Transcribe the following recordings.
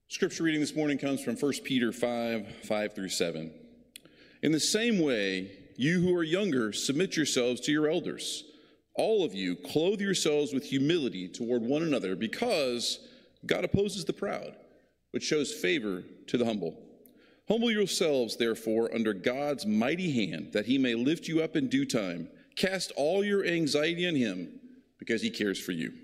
Scripture reading this morning comes from 1 Peter 5 through 7. In the same way, you who are younger, submit yourselves to your elders. All of you, clothe yourselves with humility toward one another, because God opposes the proud, but shows favor to the humble. Humble yourselves, therefore, under God's mighty hand, that he may lift you up in due time. Cast all your anxiety on him, because he cares for you.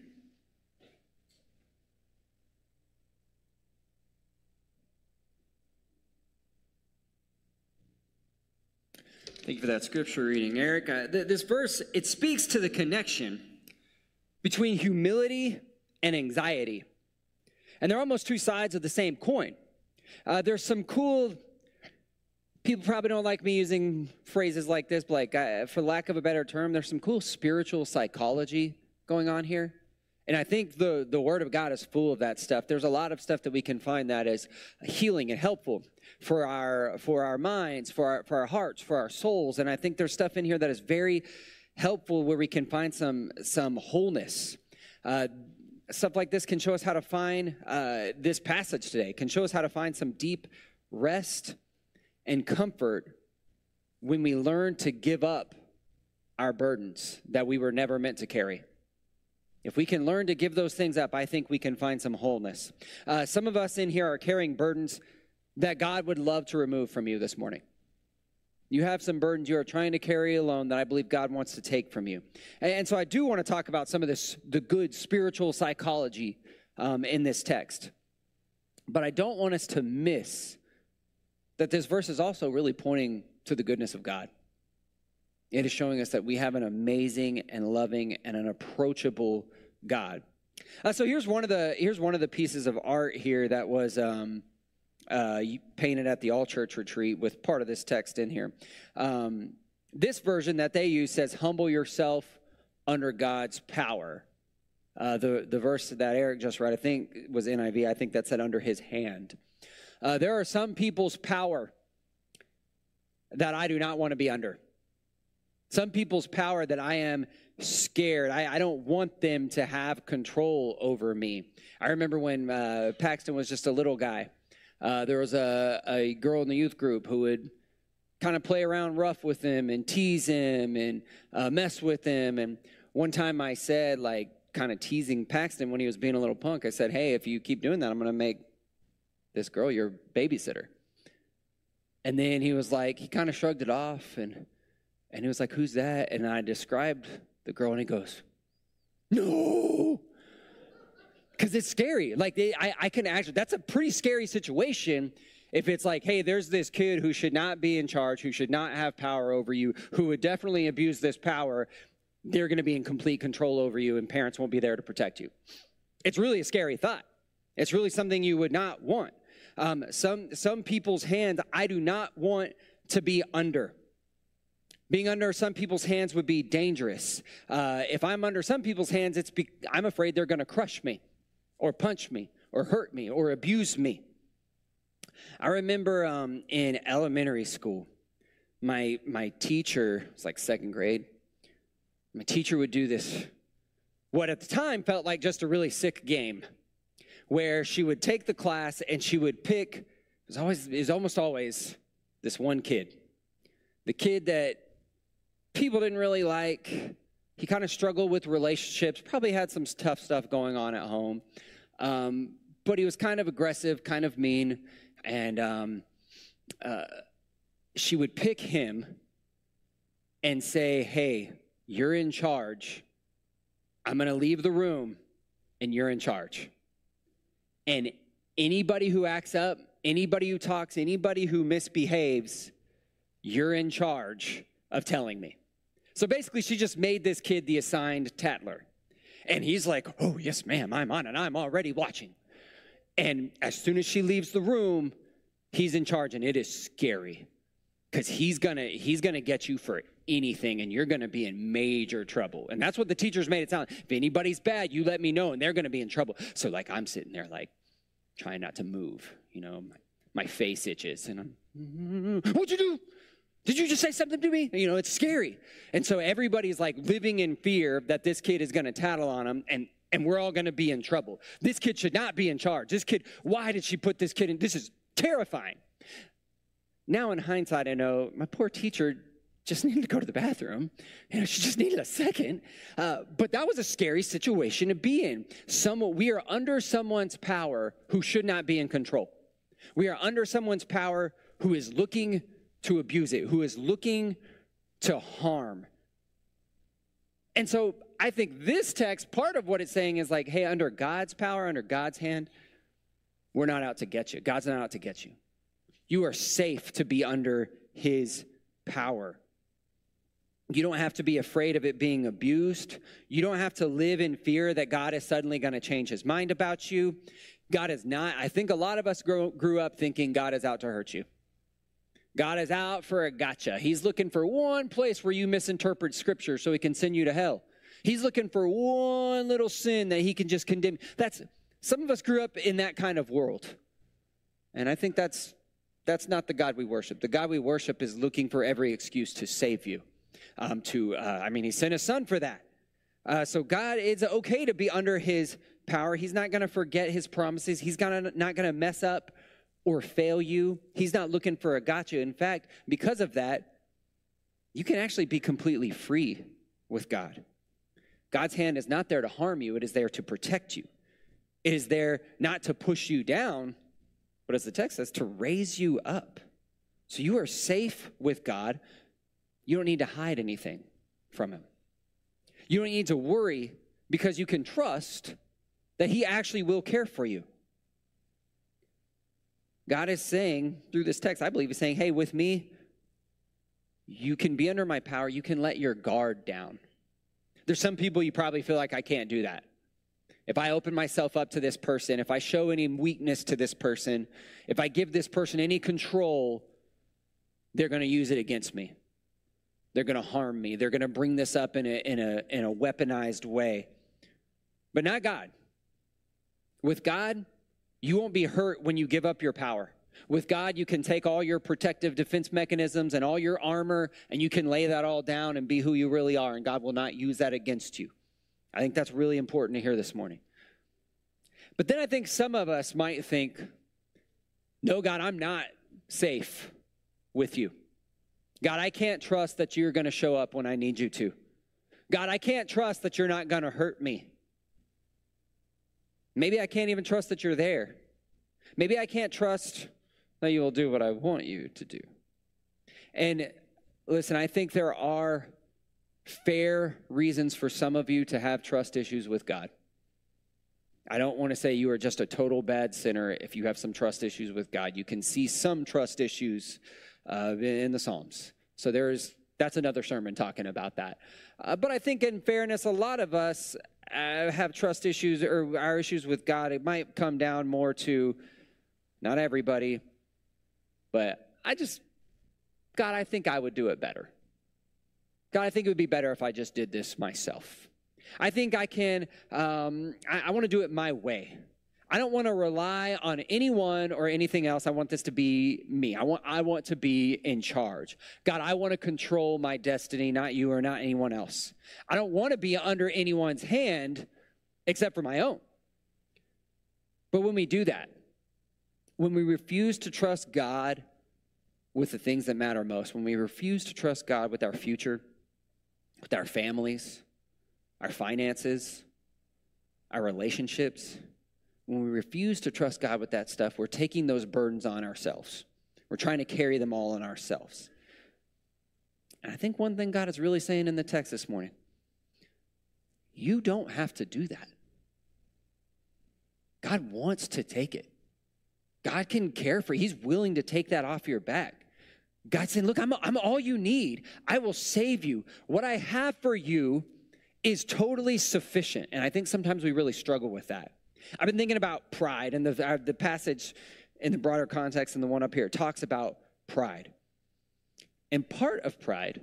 Thank you for that scripture reading, Eric. This verse, it speaks to the connection between humility and anxiety. And they're almost two sides of the same coin. There's some cool, people probably don't like me using phrases like this, but for lack of a better term, there's some cool spiritual psychology going on here. And I think the Word of God is full of that stuff. There's a lot of stuff that we can find that is healing and helpful for our minds, for our hearts, for our souls. And I think there's stuff in here that is very helpful where we can find some wholeness. Stuff like this can show us how to find this passage today, can show us how to find some deep rest and comfort when we learn to give up our burdens that we were never meant to carry. If we can learn to give those things up, I think we can find some wholeness. Some of us in here are carrying burdens that God would love to remove from you this morning. You have some burdens you are trying to carry alone that I believe God wants to take from you. And so I do want to talk about some of the good spiritual psychology in this text. But I don't want us to miss that this verse is also really pointing to the goodness of God. It is showing us that we have an amazing and loving and an approachable God. So here's one of the pieces of art here that was painted at the All Church retreat with part of this text in here. This version that they use says, "Humble yourself under God's power." The verse that Eric just read, I think was NIV. I think that said under his hand. There are some people's power that I do not want to be under. Some people's power that I am scared. I don't want them to have control over me. I remember when Paxton was just a little guy. There was a girl in the youth group who would kind of play around rough with him and tease him and mess with him. And one time I said, kind of teasing Paxton when he was being a little punk, I said, "Hey, if you keep doing that, I'm going to make this girl your babysitter." And then he was like, he kind of shrugged it off and he was like, "Who's that?" And I described the girl, and he goes, "No." Because it's scary. I can actually, that's a pretty scary situation if it's like, hey, there's this kid who should not be in charge, who should not have power over you, who would definitely abuse this power. They're going to be in complete control over you, and parents won't be there to protect you. It's really a scary thought. It's really something you would not want. Some people's hands I do not want to be under. Being under some people's hands would be dangerous. If I'm under some people's hands, I'm afraid they're going to crush me or punch me or hurt me or abuse me. I remember in elementary school, my teacher, it was like second grade, my teacher would do this, what at the time felt like just a really sick game, where she would take the class and she would pick, it was almost always this one kid. The kid that people didn't really like. He kind of struggled with relationships, probably had some tough stuff going on at home. But he was kind of aggressive, kind of mean. And she would pick him and say, "Hey, you're in charge. I'm going to leave the room, and you're in charge. And anybody who acts up, anybody who talks, anybody who misbehaves, you're in charge of telling me." So basically, she just made this kid the assigned tattler. And he's like, "Oh, yes, ma'am, I'm on it. I'm already watching." And as soon as she leaves the room, he's in charge, and it is scary because he's gonna get you for anything, and you're gonna be in major trouble. And that's what the teachers made it sound. If anybody's bad, you let me know, and they're gonna be in trouble. So I'm sitting there trying not to move. My face itches, and I'm, "What'd you do? Did you just say something to me?" It's scary. And so everybody's living in fear that this kid is going to tattle on him. And and we're all going to be in trouble. This kid should not be in charge. This kid, why did she put this kid in? This is terrifying. Now in hindsight, I know my poor teacher just needed to go to the bathroom. She just needed a second. But that was a scary situation to be in. We are under someone's power who should not be in control. We are under someone's power who is looking to abuse it, who is looking to harm. And so I think this text, part of what it's saying is like, hey, under God's power, under God's hand, we're not out to get you. God's not out to get you. You are safe to be under his power. You don't have to be afraid of it being abused. You don't have to live in fear that God is suddenly going to change his mind about you. God is not. I think a lot of us grew up thinking God is out to hurt you. God is out for a gotcha. He's looking for one place where you misinterpret scripture so he can send you to hell. He's looking for one little sin that he can just condemn. Some of us grew up in that kind of world. And I think that's not the God we worship. The God we worship is looking for every excuse to save you. He sent his son for that. So God, it's okay to be under his power. He's not going to forget his promises. He's not going to mess up or fail you. He's not looking for a gotcha. In fact, because of that, you can actually be completely free with God. God's hand is not there to harm you. It is there to protect you. It is there not to push you down, but as the text says, to raise you up. So you are safe with God. You don't need to hide anything from him. You don't need to worry because you can trust that he actually will care for you. God is saying through this text, I believe he's saying, hey, with me, you can be under my power. You can let your guard down. There's some people you probably feel like I can't do that. If I open myself up to this person, if I show any weakness to this person, if I give this person any control, they're going to use it against me. They're going to harm me. They're going to bring this up in a weaponized way. But not God. With God, you won't be hurt when you give up your power. With God, you can take all your protective defense mechanisms and all your armor, and you can lay that all down and be who you really are, and God will not use that against you. I think that's really important to hear this morning. But then I think some of us might think, no, God, I'm not safe with you. God, I can't trust that you're going to show up when I need you to. God, I can't trust that you're not going to hurt me. Maybe I can't even trust that you're there. Maybe I can't trust that you will do what I want you to do. And listen, I think there are fair reasons for some of you to have trust issues with God. I don't want to say you are just a total bad sinner if you have some trust issues with God. You can see some trust issues in the Psalms. So that's another sermon talking about that. But I think in fairness, a lot of us have trust issues or our issues with God. It might come down more to not everybody, but God, I think I would do it better. God, I think it would be better if I just did this myself. I think I can, I want to do it my way. I don't want to rely on anyone or anything else. I want this to be me. I want to be in charge. God, I want to control my destiny, not you or not anyone else. I don't want to be under anyone's hand except for my own. But when we do that, when we refuse to trust God with the things that matter most, when we refuse to trust God with our future, with our families, our finances, our relationships, when we refuse to trust God with that stuff, we're taking those burdens on ourselves. We're trying to carry them all on ourselves. And I think one thing God is really saying in the text this morning, you don't have to do that. God wants to take it. God can care for you. He's willing to take that off your back. God's saying, look, I'm all you need. I will save you. What I have for you is totally sufficient. And I think sometimes we really struggle with that. I've been thinking about pride, and the passage in the broader context and the one up here talks about pride. And part of pride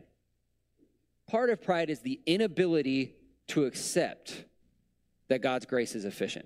is the inability to accept that God's grace is efficient.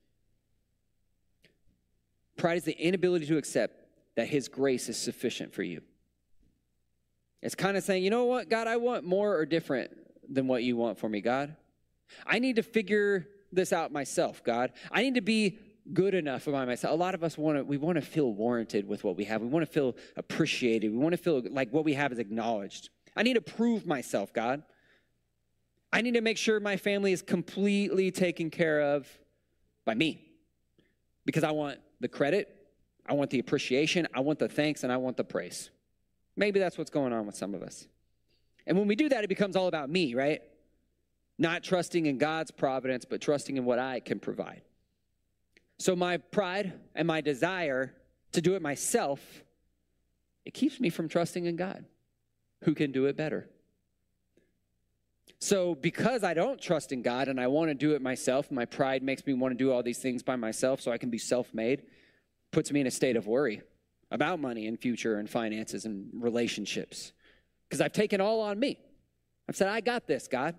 Pride is the inability to accept that his grace is sufficient for you. It's kind of saying, you know what, God, I want more or different than what you want for me, God. I need to figure this out myself, God. I need to be good enough by myself. A lot of us want to feel warranted with what we have. We want to feel appreciated. We want to feel like what we have is acknowledged. I need to prove myself, God. I need to make sure my family is completely taken care of by me, because I want the credit, I want the appreciation, I want the thanks, and I want the praise. Maybe that's what's going on with some of us. And when we do that, it becomes all about me, right? Not trusting in God's providence, but trusting in what I can provide. So my pride and my desire to do it myself, it keeps me from trusting in God, who can do it better. So because I don't trust in God and I want to do it myself, my pride makes me want to do all these things by myself so I can be self-made, puts me in a state of worry about money and future and finances and relationships. Because I've taken all on me. I've said, I got this, God.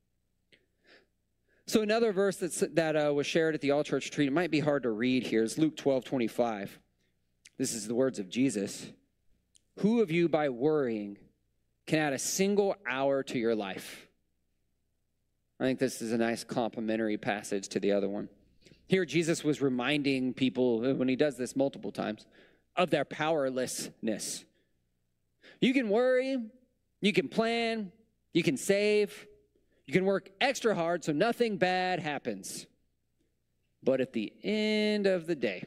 So another verse that was shared at the All Church Retreat, it might be hard to read here, is Luke 12:25. This is the words of Jesus. Who of you by worrying can add a single hour to your life? I think this is a nice complementary passage to the other one. Here Jesus was reminding people, when he does this multiple times, of their powerlessness. You can worry, you can plan, you can save, you can work extra hard so nothing bad happens. But at the end of the day,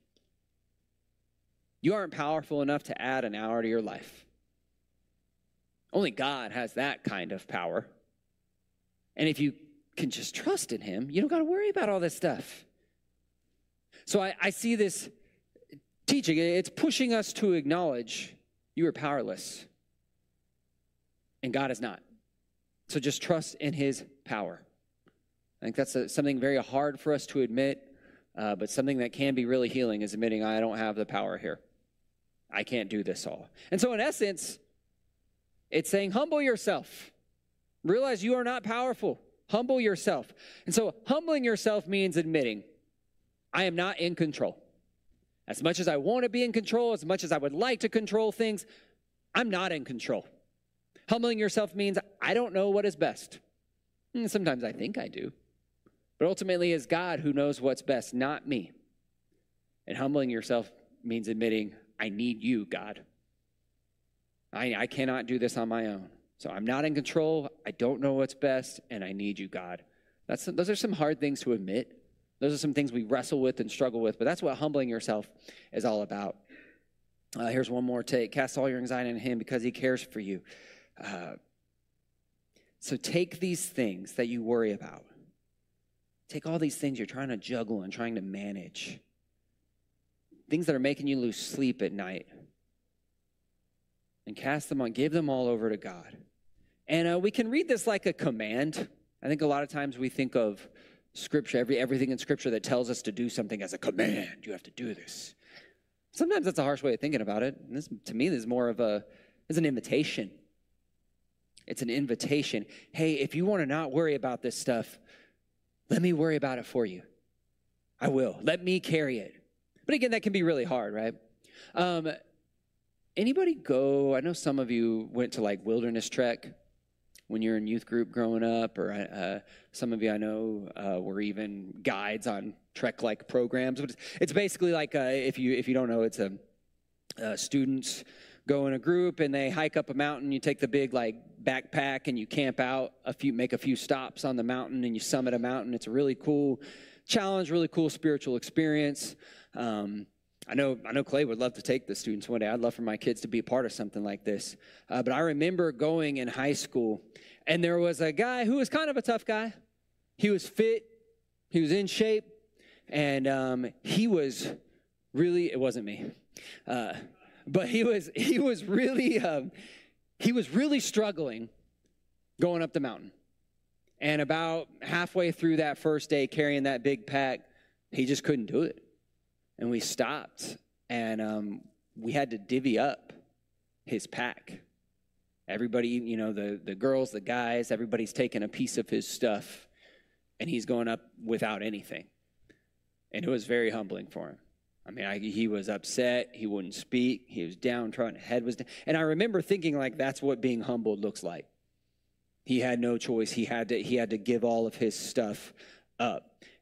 you aren't powerful enough to add an hour to your life. Only God has that kind of power. And if you can just trust in him, you don't got to worry about all this stuff. So I see this teaching. It's pushing us to acknowledge you are powerless. And God is not. So just trust in his power. I think that's something very hard for us to admit, but something that can be really healing is admitting I don't have the power here. I can't do this all. And so in essence, it's saying humble yourself. Realize you are not powerful. Humble yourself. And so humbling yourself means admitting I am not in control. As much as I want to be in control, as much as I would like to control things, I'm not in control. Humbling yourself means I don't know what is best. Sometimes I think I do. But ultimately, it's God who knows what's best, not me. And humbling yourself means admitting, I need you, God. I cannot do this on my own. So I'm not in control, I don't know what's best, and I need you, God. Those are some hard things to admit. Those are some things we wrestle with and struggle with, but that's what humbling yourself is all about. Here's one more take. Cast all your anxiety on him because he cares for you. So take these things that you worry about. Take all these things you're trying to juggle and trying to manage. Things that are making you lose sleep at night. And cast them on, give them all over to God. And we can read this like a command. I think a lot of times we think of Scripture, everything in Scripture that tells us to do something as a command. You have to do this. Sometimes that's a harsh way of thinking about it. And this, to me, this is more of it's an invitation. It's an invitation. Hey, if you want to not worry about this stuff, let me worry about it for you. I will. Let me carry it. But again, that can be really hard, right? Anybody go, I know some of you went to like wilderness trek when you were in youth group growing up, or some of you I know were even guides on trek-like programs. It's basically like, if you don't know, it's students go in a group and they hike up a mountain. You take the big like backpack and you camp out make a few stops on the mountain, and you summit a mountain. It's a really cool challenge, really cool spiritual experience. I know Clay would love to take the students one day. I'd love for my kids to be a part of something like this. But I remember going in high school, and there was a guy who was kind of a tough guy. He was fit. He was in shape. And he was really, it wasn't me. But he was really struggling going up the mountain. And about halfway through that first day carrying that big pack, he just couldn't do it. And we stopped, and we had to divvy up his pack. Everybody, the girls, the guys, everybody's taking a piece of his stuff, and he's going up without anything. And it was very humbling for him. I mean, he was upset. He wouldn't speak. He was downtrodden. Head was down. And I remember thinking, like, that's what being humbled looks like. He had no choice. He had to give all of his stuff up.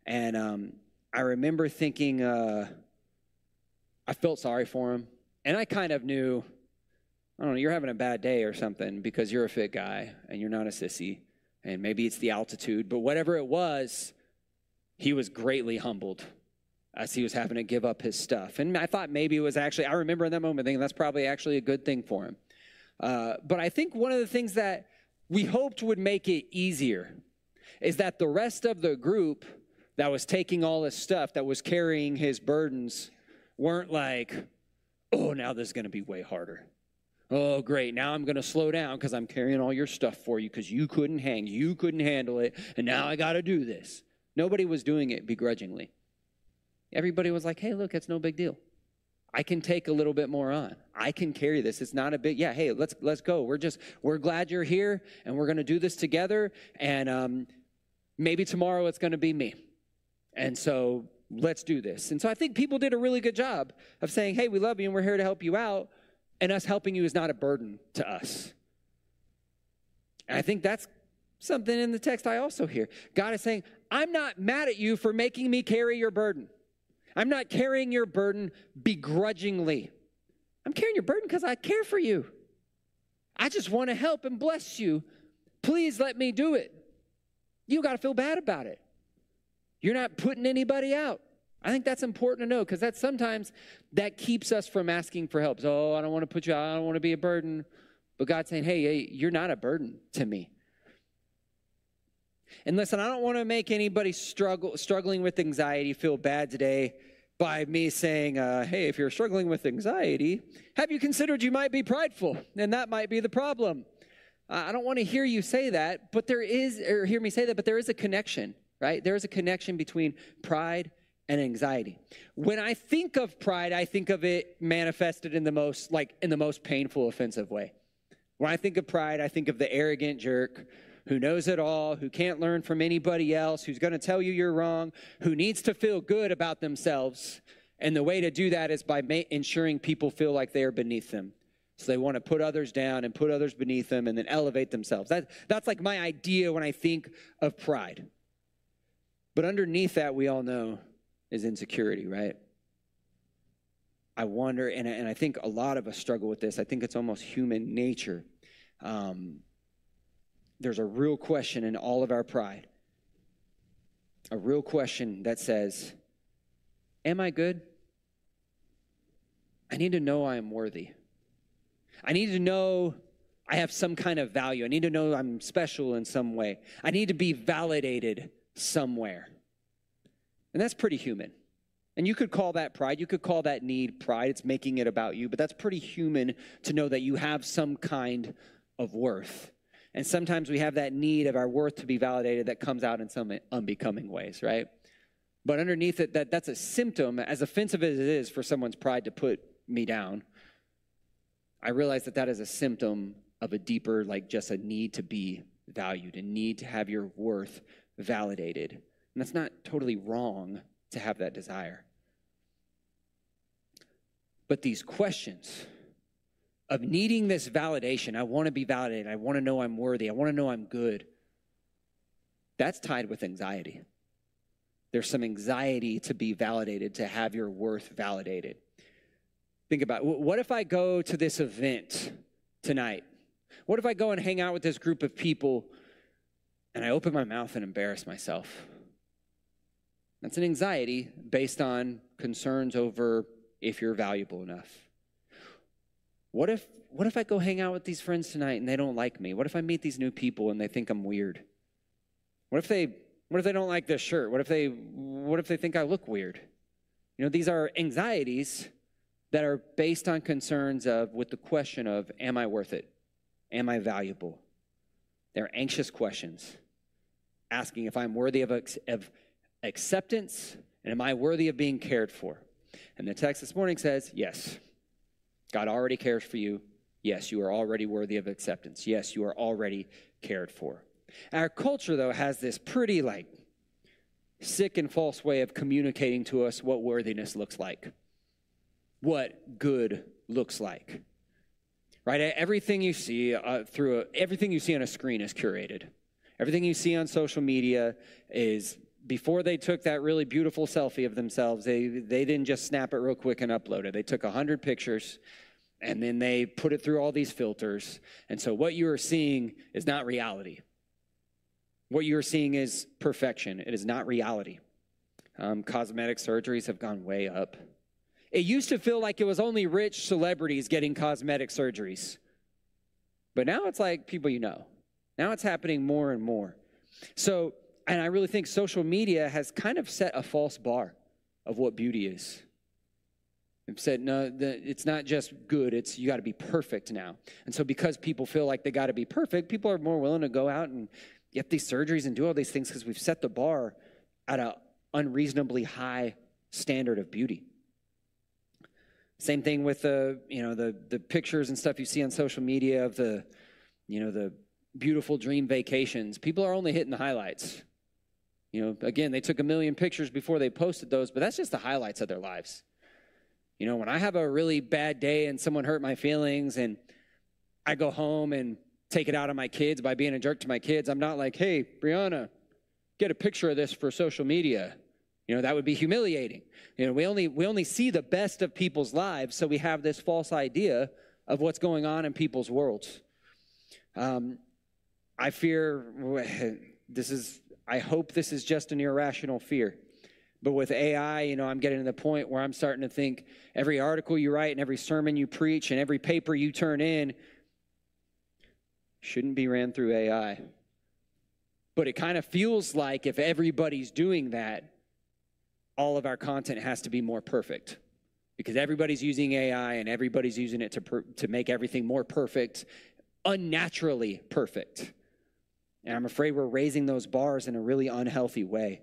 And I remember thinking, I felt sorry for him. And I kind of knew, I don't know, you're having a bad day or something because you're a fit guy and you're not a sissy. And maybe it's the altitude. But whatever it was, he was greatly humbled as he was having to give up his stuff. And I thought maybe it was actually, I remember in that moment thinking that's probably actually a good thing for him. But I think one of the things that we hoped would make it easier is that the rest of the group that was taking all his stuff, that was carrying his burdens, weren't like, oh, now this is going to be way harder. Oh, great, now I'm going to slow down because I'm carrying all your stuff for you because you couldn't handle it, and now I got to do this. Nobody was doing it begrudgingly. Everybody was like, hey, look, it's no big deal. I can take a little bit more on. I can carry this. It's not a big, yeah, hey, let's go. We're glad you're here, and we're going to do this together, and maybe tomorrow it's going to be me. And so let's do this. And so I think people did a really good job of saying, hey, we love you, and we're here to help you out, and us helping you is not a burden to us. And I think that's something in the text I also hear. God is saying, I'm not mad at you for making me carry your burden. I'm not carrying your burden begrudgingly. I'm carrying your burden because I care for you. I just want to help and bless you. Please let me do it. You got to feel bad about it. You're not putting anybody out. I think that's important to know because that's sometimes that keeps us from asking for help. So, I don't want to put you out. I don't want to be a burden. But God's saying, hey, you're not a burden to me. And listen, I don't want to make anybody struggling with anxiety feel bad today by me saying, hey, if you're struggling with anxiety, have you considered you might be prideful? And that might be the problem. I don't want to hear you say that, but hear me say that, but there is a connection, right? There is a connection between pride and anxiety. When I think of pride, I think of it manifested in the most painful, offensive way. When I think of pride, I think of the arrogant jerk who knows it all, who can't learn from anybody else, who's going to tell you you're wrong, who needs to feel good about themselves. And the way to do that is by ensuring people feel like they are beneath them. So they want to put others down and put others beneath them and then elevate themselves. That's like my idea when I think of pride. But underneath that, we all know, is insecurity, right? I wonder, and I think a lot of us struggle with this. I think it's almost human nature. There's a real question in all of our pride. A real question that says, am I good? I need to know I am worthy. I need to know I have some kind of value. I need to know I'm special in some way. I need to be validated somewhere. And that's pretty human. And you could call that pride. You could call that need pride. It's making it about you. But that's pretty human to know that you have some kind of worth. And sometimes we have that need of our worth to be validated that comes out in some unbecoming ways, right? But underneath it, that's a symptom, as offensive as it is for someone's pride to put me down. I realize that is a symptom of a deeper, like just a need to be valued, a need to have your worth validated. And that's not totally wrong to have that desire. But these questions of needing this validation, I want to be validated, I want to know I'm worthy, I want to know I'm good, that's tied with anxiety. There's some anxiety to be validated, to have your worth validated. Think about it. What if I go to this event tonight? What if I go and hang out with this group of people and I open my mouth and embarrass myself? That's an anxiety based on concerns over if you're valuable enough. What if I go hang out with these friends tonight and they don't like me? What if I meet these new people and they think I'm weird? What if they don't like this shirt? What if they think I look weird? You know, these are anxieties that are based on concerns with the question of, am I worth it? Am I valuable? They're anxious questions, asking if I'm worthy of acceptance, and am I worthy of being cared for? And the text this morning says, yes, God already cares for you. Yes, you are already worthy of acceptance. Yes, you are already cared for. Our culture, though, has this pretty, sick and false way of communicating to us what worthiness looks like, what good looks like. Right? Everything you see everything you see on a screen is curated. Everything you see on social media is before they took that really beautiful selfie of themselves, they didn't just snap it real quick and upload it. They took 100 pictures, and then they put it through all these filters. And so what you are seeing is not reality. What you are seeing is perfection. It is not reality. Cosmetic surgeries have gone way up. It used to feel like it was only rich celebrities getting cosmetic surgeries. But now it's like people you know. Now it's happening more and more. So, and I really think social media has kind of set a false bar of what beauty is. They've said, no, it's not just good, it's you got to be perfect now. And so because people feel like they got to be perfect, people are more willing to go out and get these surgeries and do all these things because we've set the bar at an unreasonably high standard of beauty. Same thing with the pictures and stuff you see on social media of the beautiful dream vacations. People are only hitting the highlights. Again, they took 1 million pictures before they posted those, but that's just the highlights of their lives. When I have a really bad day and someone hurt my feelings and I go home and take it out on my kids by being a jerk to my kids, I'm not like, hey, Brianna, get a picture of this for social media. That would be humiliating. We only see the best of people's lives, so we have this false idea of what's going on in people's worlds. I fear I hope this is just an irrational fear. But with AI, I'm getting to the point where I'm starting to think every article you write and every sermon you preach and every paper you turn in shouldn't be ran through AI. But it kind of feels like if everybody's doing that, all of our content has to be more perfect because everybody's using AI and everybody's using it to make everything more perfect, unnaturally perfect. And I'm afraid we're raising those bars in a really unhealthy way.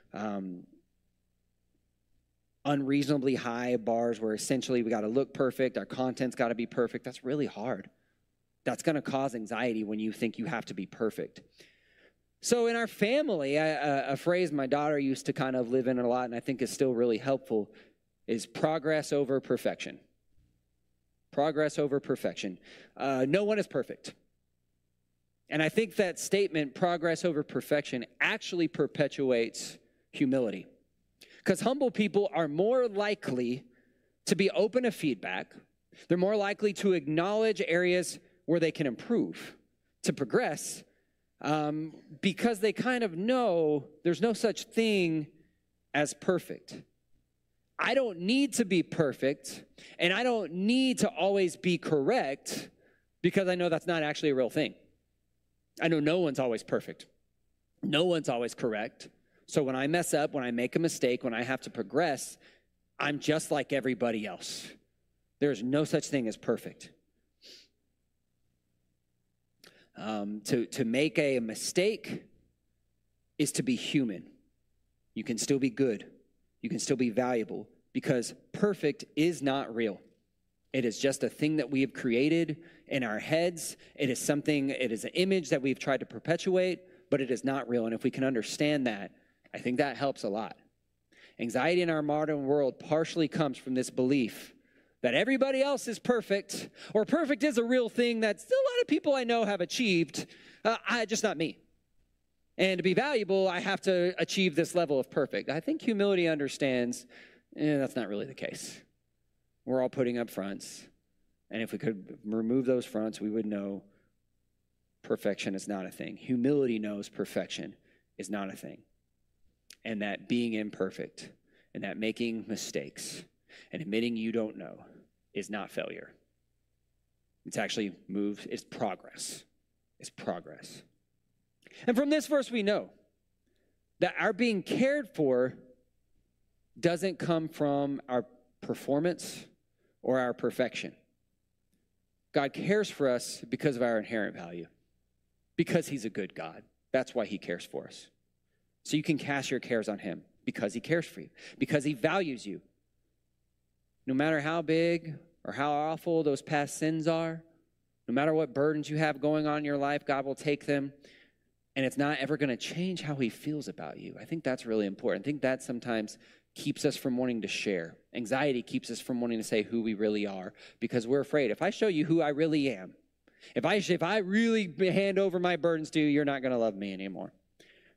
Unreasonably high bars where essentially we got to look perfect, our content's got to be perfect. That's really hard. That's going to cause anxiety when you think you have to be perfect. So in our family, a phrase my daughter used to kind of live in a lot and I think is still really helpful is progress over perfection. Progress over perfection. No one is perfect. And I think that statement, progress over perfection, actually perpetuates humility. Because humble people are more likely to be open to feedback. They're more likely to acknowledge areas where they can improve, to progress, because they kind of know there's no such thing as perfect. I don't need to be perfect, and I don't need to always be correct because I know that's not actually a real thing. I know no one's always perfect. No one's always correct. So when I mess up, when I make a mistake, when I have to progress, I'm just like everybody else. There's no such thing as perfect. To make a mistake is to be human. You can still be good. You can still be valuable because perfect is not real. It is just a thing that we have created in our heads. It is an image that we've tried to perpetuate, but it is not real. And if we can understand that, I think that helps a lot. Anxiety in our modern world partially comes from this belief that everybody else is perfect, or perfect is a real thing that still a lot of people I know have achieved, just not me. And to be valuable, I have to achieve this level of perfect. I think humility understands that's not really the case. We're all putting up fronts, and if we could remove those fronts, we would know perfection is not a thing. Humility knows perfection is not a thing. And that being imperfect and that making mistakes and admitting you don't know is not failure. It's actually it's progress. It's progress. And from this verse, we know that our being cared for doesn't come from our performance or our perfection. God cares for us because of our inherent value, because he's a good God. That's why he cares for us. So you can cast your cares on him because he cares for you, because he values you. No matter how big or how awful those past sins are, no matter what burdens you have going on in your life, God will take them, and it's not ever going to change how he feels about you. I think that's really important. I think that sometimes keeps us from wanting to share. Anxiety keeps us from wanting to say who we really are because we're afraid. If I show you who I really am, if I really hand over my burdens to you, you're not going to love me anymore.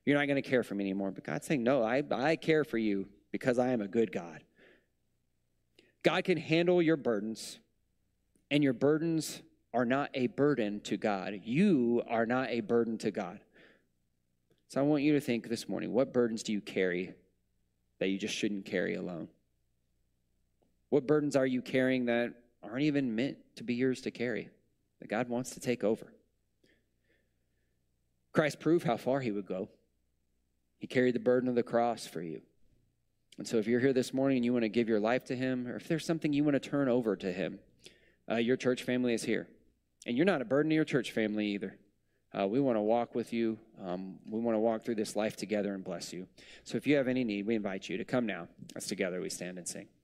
You're not going to care for me anymore. But God's saying, no, I care for you because I am a good God. God can handle your burdens, and your burdens are not a burden to God. You are not a burden to God. So I want you to think this morning, what burdens do you carry that you just shouldn't carry alone? What burdens are you carrying that aren't even meant to be yours to carry, that God wants to take over? Christ proved how far he would go. He carried the burden of the cross for you. And so if you're here this morning and you want to give your life to him, or if there's something you want to turn over to him, your church family is here. And you're not a burden to your church family either. We want to walk with you. We want to walk through this life together and bless you. So if you have any need, we invite you to come now. As together we stand and sing.